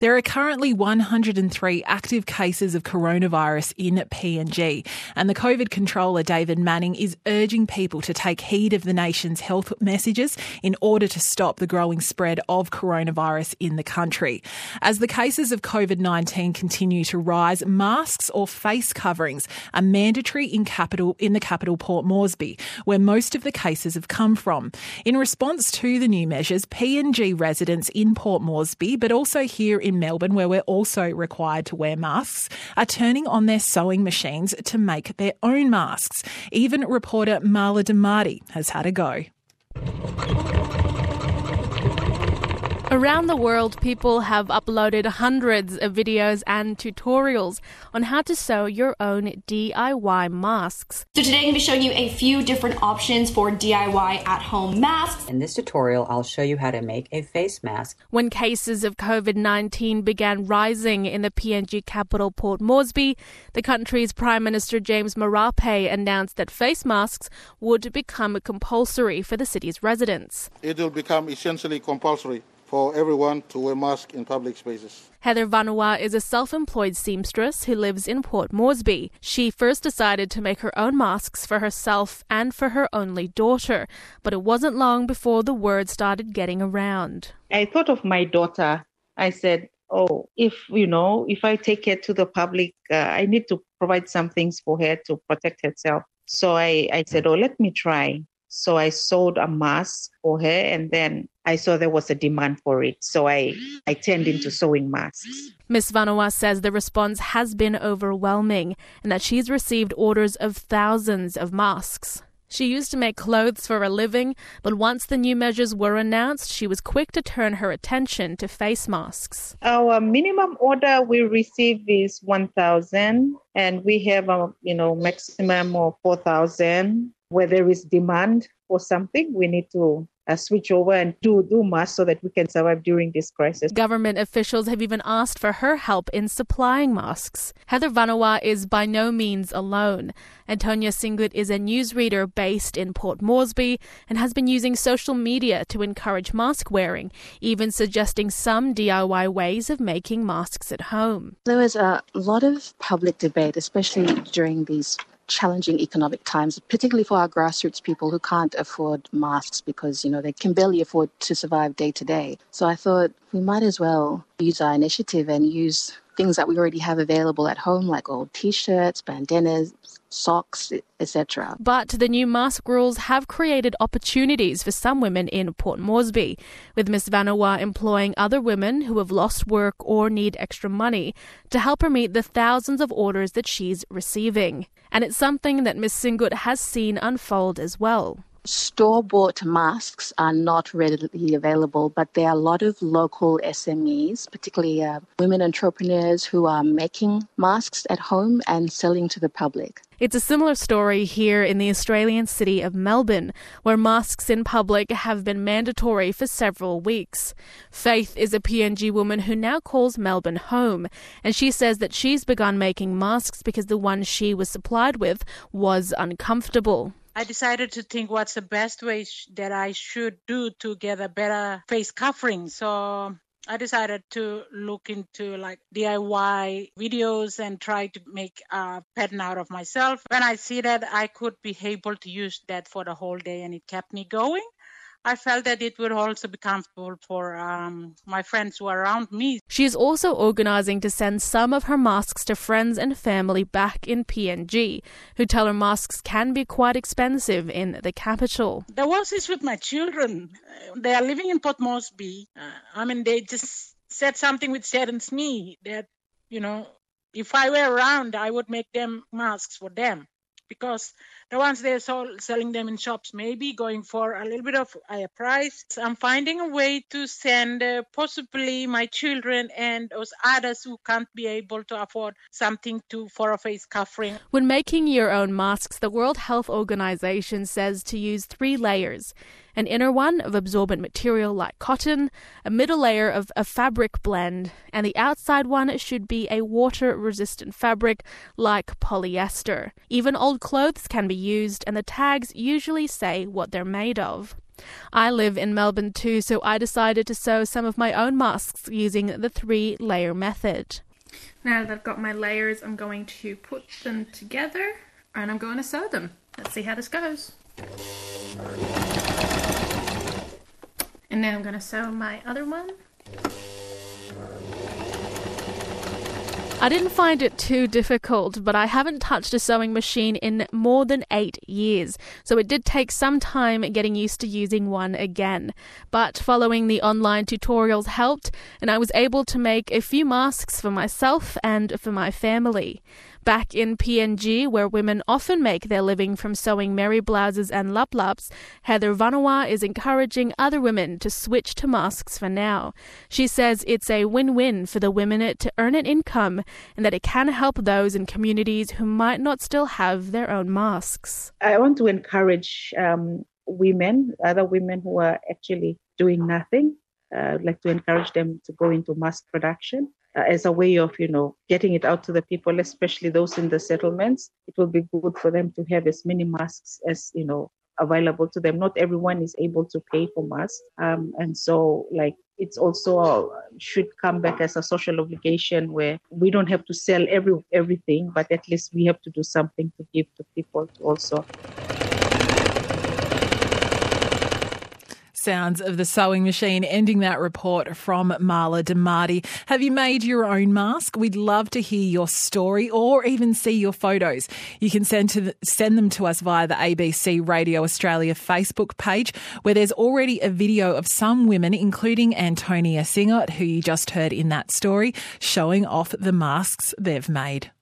There are currently 103 active cases of coronavirus in PNG, and the COVID controller David Manning is urging people to take heed of the nation's health messages in order to stop the growing spread of coronavirus in the country. As the cases of COVID-19 continue to rise, masks or face coverings are mandatory in the capital Port Moresby, where most of the cases have come from. In response to the new measures, PNG residents in Port Moresby, but also here in Melbourne, where we're also required to wear masks, are turning on their sewing machines to make their own masks. Even reporter Marla Damati has had a go. Around the world, people have uploaded hundreds of videos and tutorials on how to sew your own DIY masks. So today I'm going to be showing you a few different options for DIY at-home masks. In this tutorial, I'll show you how to make a face mask. When cases of COVID-19 began rising in the PNG capital Port Moresby, the country's Prime Minister James Marape announced that face masks would become compulsory for the city's residents. It will become essentially compulsory for everyone to wear masks in public spaces. Heather Vanua is a self-employed seamstress who lives in Port Moresby. She first decided to make her own masks for herself and for her only daughter, but it wasn't long before the word started getting around. I thought of my daughter. I said, if I take her to the public, I need to provide some things for her to protect herself. So I said, let me try. So I sewed a mask for her, and then I saw there was a demand for it. So I turned into sewing masks. Ms. Vanua says the response has been overwhelming and that she's received orders of thousands of masks. She used to make clothes for a living, but once the new measures were announced, she was quick to turn her attention to face masks. Our minimum order we receive is 1,000, and we have a maximum of 4,000. Where there is demand for something, we need to switch over and do masks so that we can survive during this crisis. Government officials have even asked for her help in supplying masks. Heather Vanua is by no means alone. Antonia Singut is a newsreader based in Port Moresby and has been using social media to encourage mask wearing, even suggesting some DIY ways of making masks at home. There was a lot of public debate, especially during these challenging economic times, particularly for our grassroots people who can't afford masks because, they can barely afford to survive day to day. So I thought we might as well use our initiative and use things that we already have available at home, like old T-shirts, bandanas, socks, etc. But the new mask rules have created opportunities for some women in Port Moresby, with Ms. Vanua employing other women who have lost work or need extra money to help her meet the thousands of orders that she's receiving. And it's something that Ms. Singut has seen unfold as well. Store-bought masks are not readily available, but there are a lot of local SMEs, particularly women entrepreneurs who are making masks at home and selling to the public. It's a similar story here in the Australian city of Melbourne, where masks in public have been mandatory for several weeks. Faith is a PNG woman who now calls Melbourne home, and she says that she's begun making masks because the one she was supplied with was uncomfortable. I decided to think what's the best way that I should do to get a better face covering. So I decided to look into DIY videos and try to make a pattern out of myself. When I see that I could be able to use that for the whole day and it kept me going, I felt that it would also be comfortable for my friends who are around me. She is also organising to send some of her masks to friends and family back in PNG, who tell her masks can be quite expensive in the capital. The worst is with my children. They are living in Port Moresby. They just said something which saddens me that, if I were around, I would make them masks for them. Because the ones they're selling them in shops may be going for a little bit of a higher price. So I'm finding a way to send possibly my children and those others who can't be able to afford something for a face covering. When making your own masks, the World Health Organization says to use 3 layers. An inner one of absorbent material like cotton, a middle layer of a fabric blend, and the outside one should be a water-resistant fabric like polyester. Even old clothes can be used, and the tags usually say what they're made of. I live in Melbourne too, so I decided to sew some of my own masks using the 3-layer method. Now that I've got my layers, I'm going to put them together and I'm going to sew them. Let's see how this goes. And now I'm going to sew my other one. I didn't find it too difficult, but I haven't touched a sewing machine in more than 8 years, so it did take some time getting used to using one again. But following the online tutorials helped, and I was able to make a few masks for myself and for my family. Back in PNG, where women often make their living from sewing Mary blouses and lap-laps, Heather Vanawa is encouraging other women to switch to masks for now. She says it's a win-win for the women to earn an income and that it can help those in communities who might not still have their own masks. I want to encourage women, other women who are actually doing nothing. I'd like to encourage them to go into mask production. As a way of, getting it out to the people, especially those in the settlements. It will be good for them to have as many masks as, available to them. Not everyone is able to pay for masks. And so, it's also should come back as a social obligation where we don't have to sell everything, but at least we have to do something to give to people to also. Sounds of the sewing machine ending that report from Marla Damati. Have you made your own mask? We'd love to hear your story or even see your photos. You can send them to us via the ABC Radio Australia Facebook page, where there's already a video of some women, including Antonia Singot, who you just heard in that story, showing off the masks they've made.